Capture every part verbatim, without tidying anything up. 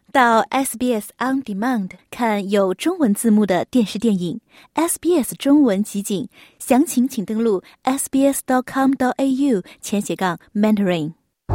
到 S B S On Demand 看有中文字幕的电视电影 S B S 中文集锦，详情请登录 s b s dot com dot a u 前斜杠 Mandarin。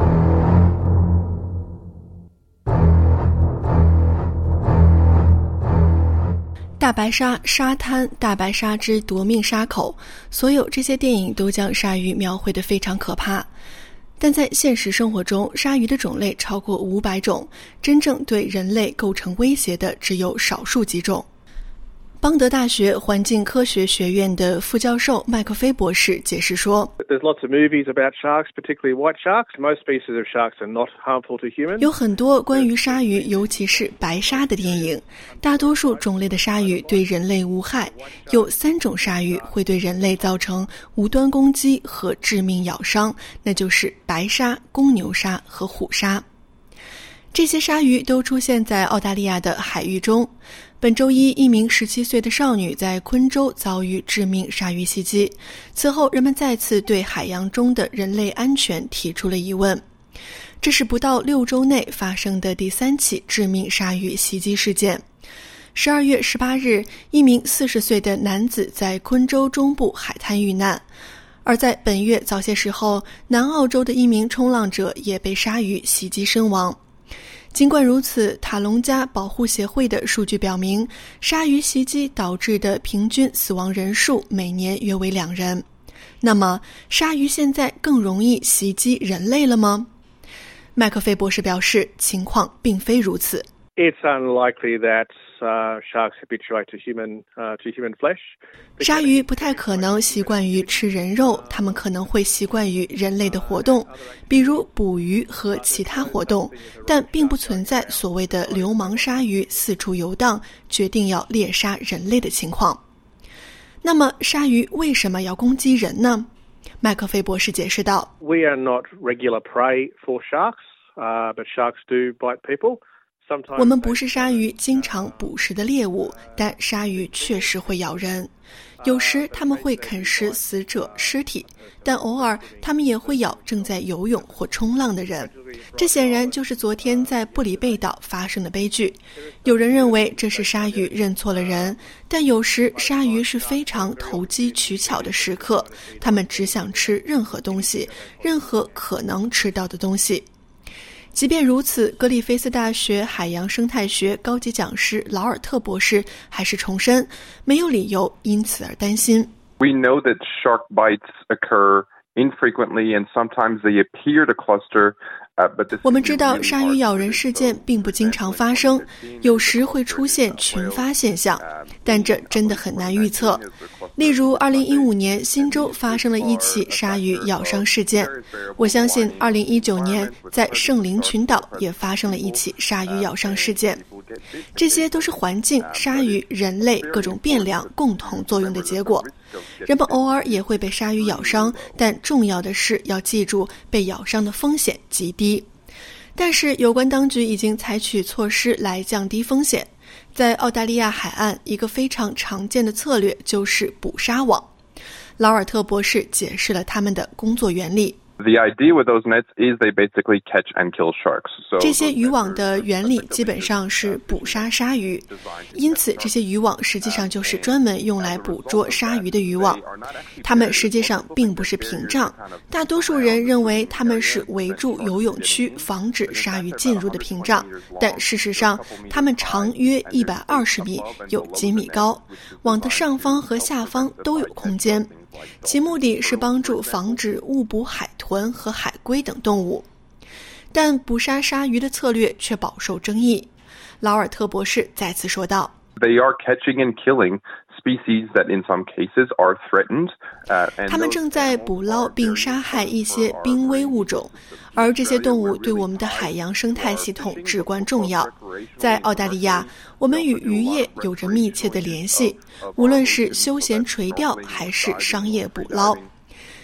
大白鲨、沙滩、大白鲨之夺命沙口，所有这些电影都将鲨鱼描绘得非常可怕。但在现实生活中，鲨鱼的种类超过五百种，真正对人类构成威胁的只有少数几种。邦德大学环境科学学院的副教授麦克菲博士解释说 There's lots of movies about sharks, particularly white sharks. Most species of sharks are not harmful to humans. 有很多关于鲨鱼，尤其是白鲨的电影。大多数种类的鲨鱼对人类无害，有三种鲨鱼会对人类造成无端攻击和致命咬伤，那就是白鲨、公牛鲨和虎鲨。这些鲨鱼都出现在澳大利亚的海域中。本周一，一名十七岁的少女在昆州遭遇致命鲨鱼袭击。此后，人们再次对海洋中的人类安全提出了疑问。这是不到六周内发生的第三起致命鲨鱼袭击事件。十二月十八日，一名四十岁的男子在昆州中部海滩遇难。而在本月早些时候，南澳洲的一名冲浪者也被鲨鱼袭击身亡。尽管如此，塔隆加保护协会的数据表明，鲨鱼袭击导致的平均死亡人数每年约为两人。那么，鲨鱼现在更容易袭击人类了吗？麦克菲博士表示，情况并非如此。 It's unlikely that uh, sharks habituate to human uh, to human flesh. 鲨鱼不太可能习惯于吃人肉，它们可能会习惯于人类的活动，比如捕鱼和其他活动，但并不存在所谓的流氓鲨鱼四处游荡，决定要猎杀人类的情况。那么，鲨鱼为什么要攻击人呢？麦克菲博士解释道 We are not regular prey for sharks, uh, but sharks do bite people. 我们不是鲨鱼经常捕食的猎物，但鲨鱼确实会咬人。有时它们会啃食死者尸体，但偶尔它们也会咬正在游泳或冲浪的人。这显然就是昨天在布里贝岛发生的悲剧。有人认为这是鲨鱼认错了人，但有时鲨鱼是非常投机取巧的食客，它们只想吃任何东西，任何可能吃到的东西。即便如此，格里菲斯大学海洋生态学高级讲师劳尔特博士还是重申，没有理由因此而担心。 We know that shark bites occur infrequently and sometimes they appear to cluster. 我们知道鲨鱼咬人事件并不经常发生，有时会出现群发现象，但这真的很难预测。例如二零一五年新州发生了一起鲨鱼咬伤事件，我相信二零一九年在圣灵群岛也发生了一起鲨鱼咬伤事件。这些都是环境、鲨鱼、人类各种变量共同作用的结果。人们偶尔也会被鲨鱼咬伤，但重要的是要记住被咬伤的风险极低。但是有关当局已经采取措施来降低风险。在澳大利亚海岸，一个非常常见的策略就是捕鲨网。劳尔特博士解释了他们的工作原理。 The idea with those nets is they basically catch and kill sharks. So 这些渔网的原理基本上是捕杀鲨鱼，因此这些渔网实际上就是专门用来捕捉鲨鱼的渔网。它们实际上并不是屏障，大多数人认为它们是围住游泳区防止鲨鱼进入的屏障，但事实上它们长约一百二十米，有几米高，网的上方和下方都有空间。其目的是帮助防止误捕海豚和海龟等动物，但捕杀鲨鱼的策略却饱受争议。劳尔特博士再次说道 They are catching and killing species that in some cases are threatened. 他们正在捕捞并杀害一些濒危物种，而这些动物对我们的海洋生态系统至关重要。在澳大利亚，我们与渔业有着密切的联系，无论是休闲垂钓还是商业捕捞。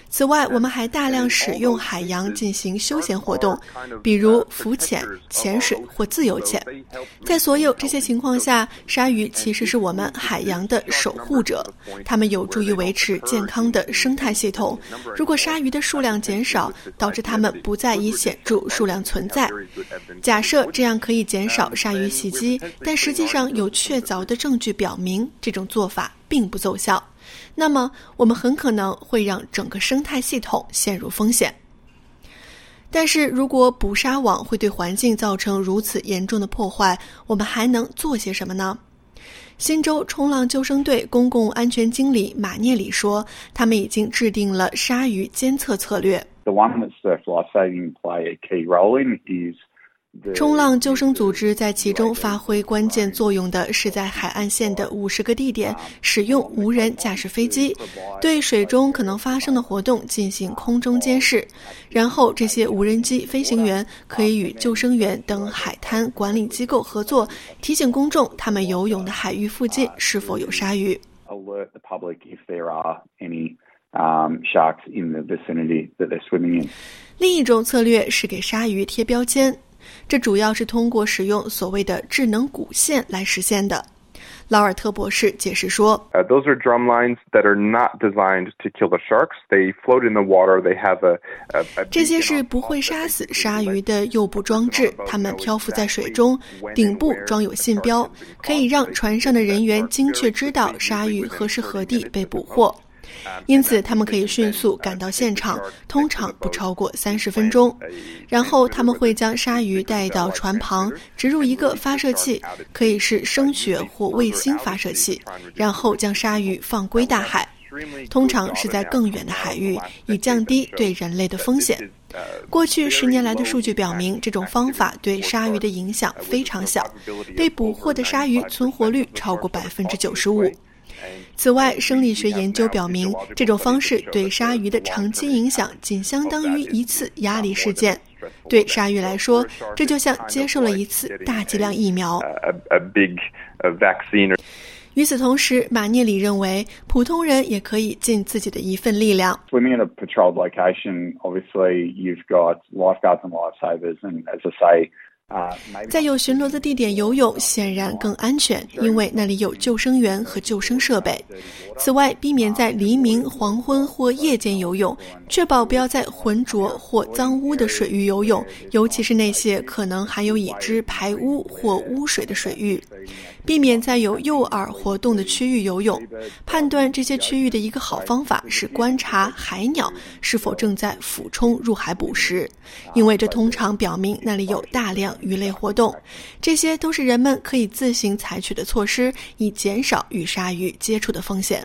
此外，我们还大量使用海洋进行休闲活动，比如浮潜、潜水或自由潜。在所有这些情况下，鲨鱼其实是我们海洋的守护者，它们有助于维持健康的生态系统。如果鲨鱼的数量减少，导致它们不再以显著数量存在。假设这样可以减少鲨鱼袭击，但实际上有确凿的证据表明这种做法并不奏效。那么我们很可能会让整个生态系统陷入风险。但是如果捕杀网会对环境造成如此严重的破坏，我们还能做些什么呢？新州冲浪救生队公共安全经理马涅里说，他们已经制定了鲨鱼监测策略。 The one that surf lifesaving play a key role in is 冲浪救生组织在其中发挥关键作用的是在海岸线的五十个地点使用无人驾驶飞机，对水中可能发生的活动进行空中监视，然后这些无人机飞行员可以与救生员等海滩管理机构合作，提醒公众他们游泳的海域附近是否有鲨鱼。 Alert the public if there are any um, sharks in the vicinity that they're swimming in. 另一种策略是给鲨鱼贴标签，这主要是通过使用所谓的智能骨线来实现的。劳尔特博士解释说、 uh, Those are drum lines that are not designed to kill the sharks. They float in the water. They have a, a, a 这些是不会杀死鲨鱼的诱捕装置，它们漂浮在水中，顶部装有信标，可以让船上的人员精确知道鲨鱼何时何地被捕获。因此他们可以迅速赶到现场，通常不超过三十分钟。然后他们会将鲨鱼带到船旁，植入一个发射器，可以是声学或卫星发射器，然后将鲨鱼放归大海，通常是在更远的海域，以降低对人类的风险。过去十年来的数据表明，这种方法对鲨鱼的影响非常小，被捕获的鲨鱼存活率超过百分之九十五。此外，生理学研究表明，这种方式对鲨鱼的长期影响仅相当于一次压力事件。对鲨鱼来说，这就像接受了一次大剂量疫苗。与此同时，马涅里认为，普通人也可以尽自己的一份力量。 Swimming at a patrolled location, obviously you've got lifeguards and lifesavers, and as I say, 在有巡逻的地点游泳显然更安全，因为那里有救生员和救生设备。此外，避免在黎明、黄昏或夜间游泳，确保不要在浑浊或脏污的水域游泳，尤其是那些可能含有已知排污或污水的水域。避免在有诱饵活动的区域游泳。判断这些区域的一个好方法是观察海鸟是否正在俯冲入海捕食，因为这通常表明那里有大量鱼类活动。这些都是人们可以自行采取的措施，以减少与鲨鱼接触的风险。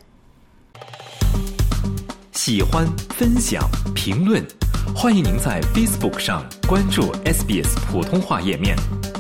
喜欢、分享、评论，欢迎您在 Facebook 上关注 S B S 普通话页面。